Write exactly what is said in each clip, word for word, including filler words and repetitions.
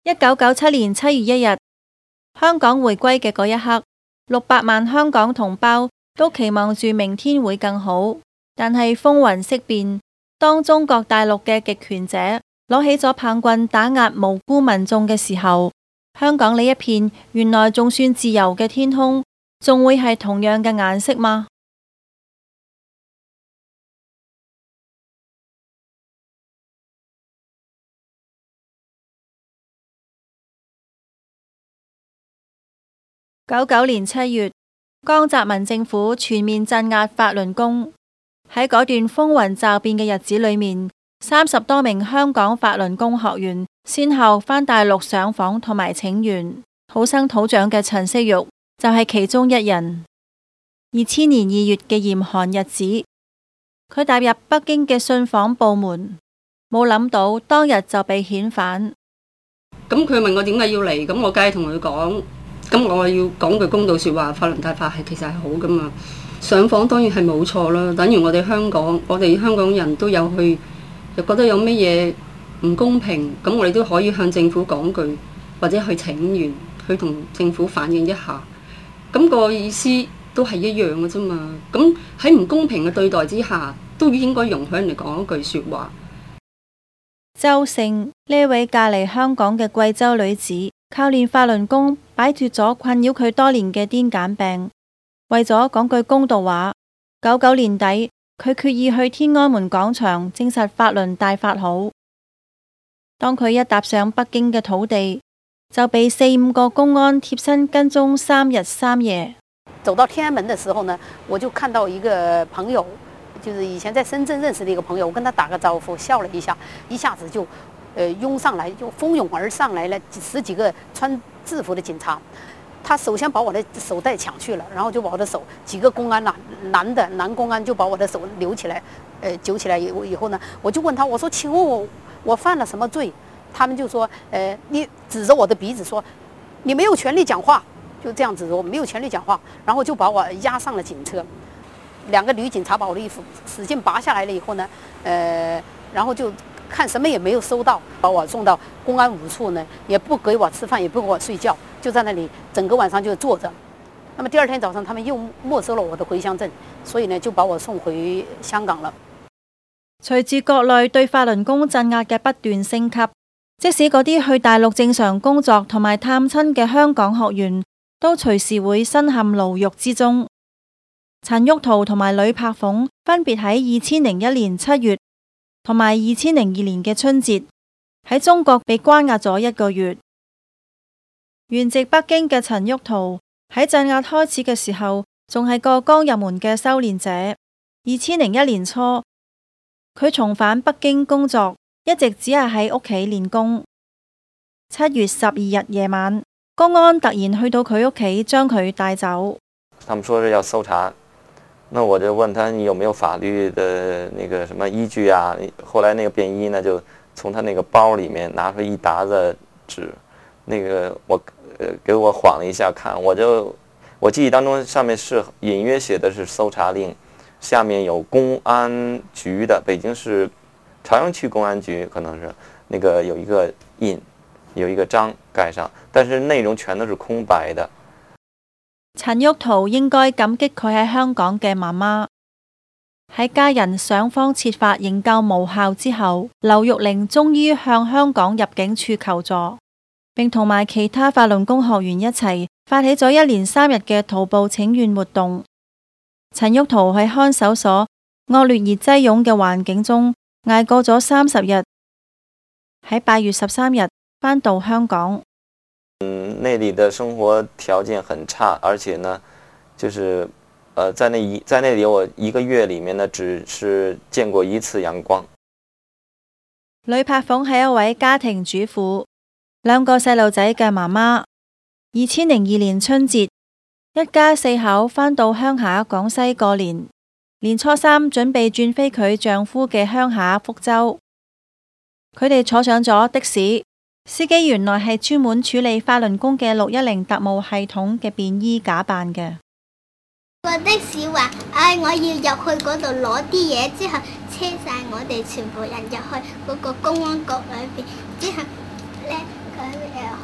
一九九七年七月一日，香港回歸嘅嗰一刻，六百萬香港同胞都期望住明天會更好。但係風雲色變，當中國大陸嘅極權者攞起咗棒棍打壓無辜民眾嘅時候，香港呢一片原來仲算自由嘅天空，仲會係同樣嘅顏色嗎？九九年七月，江澤民政府全面鎮壓法輪功。喺嗰段風雲驟變嘅日子裏面，三十多名香港法輪功學員先後返大陸上訪同埋請願，土生土長嘅陳惜玉就係其中一人。二千年二月嘅嚴寒日子，佢踏入北京嘅信訪部門，冇諗到當日就被遣返。 咁佢問我點解要嚟，咁我梗係同佢講。咁我要講句公道説話，法輪大法係其實係好噶嘛。上訪當然係冇錯啦，等於我哋香港，我哋香港人都有去，又覺得有乜嘢唔公平，咁我哋都可以向政府講句，或者去請願，去同政府反映一下。咁個意思都係一樣嘅啫嘛。咁喺唔公平嘅對待之下，都應該容許人哋講一句説話。 周聖呢位嫁嚟香港嘅貴州女子，靠練法輪功擺脫咗困擾佢多年嘅癲癇病。為咗講句公道話，九九年底佢決意去天安門廣場證實法輪大法好。當佢一踏上北京嘅土地，就被四五個公安貼身跟蹤三日三夜。 走到天安門的時候呢，我就看到一個朋友，就是以前在深圳認識的一個朋友，我跟他打個招呼，笑了一下，一下子就呃擁上來，就蜂擁而上來了十幾個穿制服的警察。他首先把我的手帶搶去了，然後就把我的手，幾個公安男男的男公安就把我的手留起來，呃揪起來以以後呢，我就問他，我說請問我我犯了什麼罪？他們就說，呃你指着我的鼻子說，你沒有權利講話，就這樣子說沒有權利講話，然後就把我押上了警車。兩個女警察把我的衣服使勁拔下來了以後呢，呃然後就看什麼也沒有收到，把我送到公安五處呢，也不給我吃飯，也不給我睡覺，就在那裡整個晚上就坐着。那麼第二天早上，他們又沒收了我的回鄉證，所以呢就把我送回香港了。 隨住國內對法輪功鎮壓嘅不斷升級，即使嗰啲去大陸正常工作同埋探親嘅香港學員，都隨時會身陷牢獄之中。陳玉圖同埋呂柏鳳分別喺二千零一年七月同埋二千零二年嘅春節喺中國被關押咗一個月。原籍北京嘅陳玉圖喺鎮壓開始嘅時候，仲係個剛入門嘅修煉者。二千零一年初，佢重返北京工作，一直只係喺屋企練功。七月十二日夜晚，公安突然去到佢屋企，將佢帶走。 他們說是要搜查，那我就問他你有沒有法律的那個什麼依據啊？後來那個便衣呢就從他那個包裡面拿出一沓子紙，那個我呃給我晃了一下看，我就我記憶當中上面是隱約寫的是搜查令，下面有公安局的，北京市朝陽區公安局可能是那個有一個印，有一個章蓋上，但是內容全都是空白的。 陳玉圖應該感激佢喺香港嘅媽媽。喺家人想方設法營救無效之後，劉玉玲終於向香港入境處求助，並同埋其他法輪功學員一齊發起咗一連三日嘅徒步請願活動。陳玉圖喺看守所惡劣而擠擁嘅環境中捱過咗三十日，喺八月十三日返到香港。 嗯，那裡的生活條件很差，而且呢，就是，呃，在那一在那裡我一個月裡面呢，只是見過一次陽光。 呂柏鳳係一位家庭主婦，兩個細路仔嘅媽媽。二千零二年春節，一家四口返到鄉下廣西過年，年初三準備轉飛佢丈夫嘅鄉下福州。佢哋坐上咗的士。司機原來係專門處理法輪功嘅六一零特務系統嘅便衣假扮嘅。 個的士話：唉、哎，我要入去嗰度攞啲嘢，之後車晒我哋全部人入去嗰個公安局裏邊，之後咧佢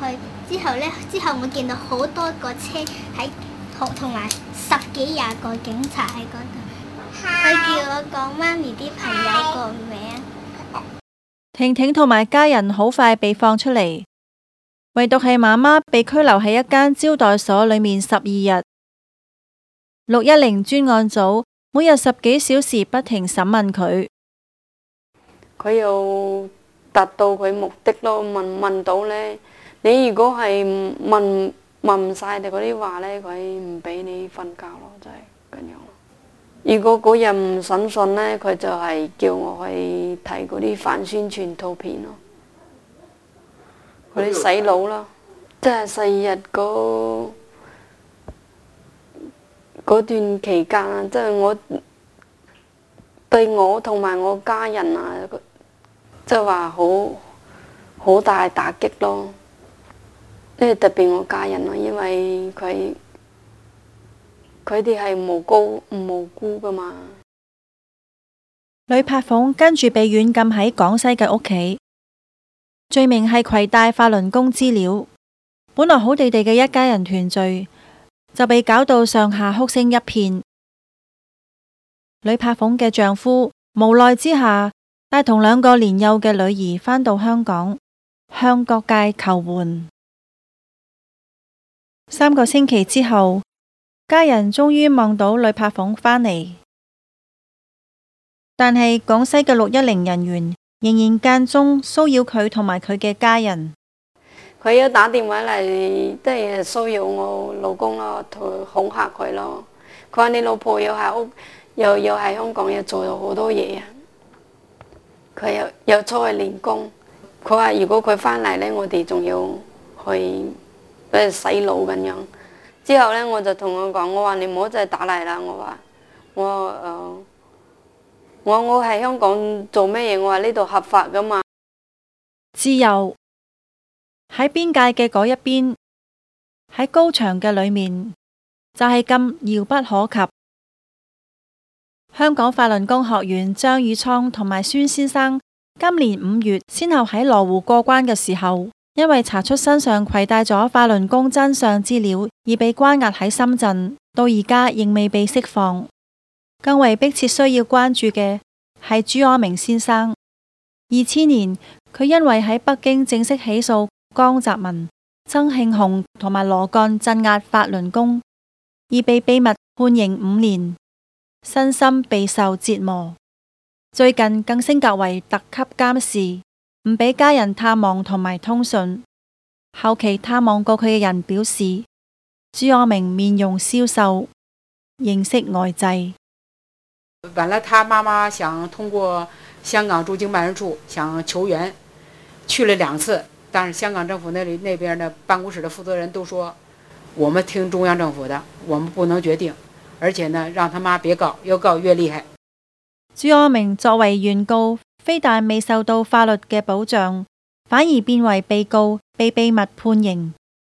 去，之後呢，之後我見到好多個車喺同同埋十幾廿個警察喺嗰度。佢叫我講媽咪啲朋友個名。 婷婷同埋家人好快被放出嚟，唯獨係媽媽被拘留喺一間招待所裏面十二日。六一零專案組每日十幾小時不停審問佢。 佢又達到佢目的咯，問問到呢，你如果係問問唔晒你嗰啲話呢，佢唔俾你瞓覺咯，就係咁樣。如果嗰日唔審訊呢，佢就係叫我去睇嗰啲反宣傳圖片咯，嗰啲洗腦咯，即係四日嗰嗰段期間啊，即係我對我同埋我家人啊，即係話好好大打擊咯。呢個特別我家人咯，因為佢佢哋係無辜無辜噶嘛。 呂柏鳳跟住被軟禁喺廣西嘅屋企，罪名係攜帶法輪功資料。本來好地地嘅一家人團聚，就被搞到上下哭聲一片。呂柏鳳嘅丈夫無奈之下，帶同兩個年幼嘅女兒返到香港，向各界求援。三個星期之後，家人終於望到呂柏鳳返嚟，但係廣西嘅六一零人員仍然間中騷擾佢同埋佢嘅家人。 佢要打電話嚟，即係騷擾我老公咯，同恐嚇佢咯。佢話你老婆又喺屋，又又喺香港又做咗好多嘢啊！佢又又出去練功。佢話如果佢返嚟呢，我哋仲要去誒洗腦咁樣。之後呢，我就同佢講，我話你唔好再打嚟啦。我話我誒、呃、我我喺香港做咩嘢？我話呢度合法噶嘛。 自由喺邊界嘅嗰一邊，喺高牆嘅裏面就係咁遙不可及。香港法輪功學員張宇倉同埋孫先生今年五月先後喺羅湖過關嘅時候，因為查出身上攜帶咗法輪功真相資料，而被關押喺深圳，到而家仍未被釋放。更為迫切需要關注嘅係朱柯明先生。二千年，佢因為喺北京正式起訴江澤民、曾慶紅同埋羅幹鎮壓法輪功，而被秘密判刑五年，身心備受折磨。最近更升格為特級監視，唔俾家人探望同埋通訊。後期探望過佢嘅人表示，朱柯明面容消瘦，形色呆滯。 本來他媽媽想通過香港駐京辦事處想求援，去了兩次，但是香港政府那裏那邊的辦公室的負責人都說，我們聽中央政府的，我們不能決定，而且呢，讓他媽別告，越告越厲害。 朱柯明作為原告，非但未受到法律嘅保障，反而變為被告，被秘密判刑。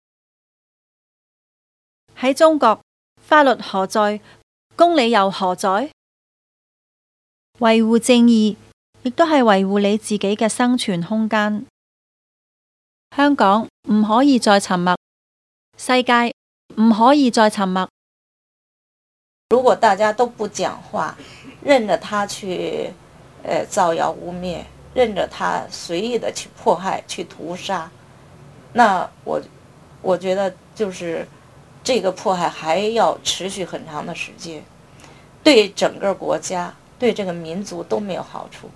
喺中國，法律何在？公理又何在？維護正義，亦都係維護你自己嘅生存空間。香港唔可以再沉默，世界唔可以再沉默。 如果大家都不講話，任着他去呃造謠污蔑，任着他隨意的去迫害、去屠殺，那我我覺得就是這個迫害還要持續很長的時間，對整個國家、對這個民族都沒有好處。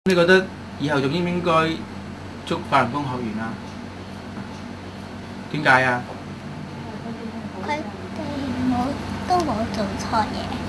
你覺得以後仲應唔應該捉法輪功學員啊？點解啊？ 佢哋冇都冇做錯嘢。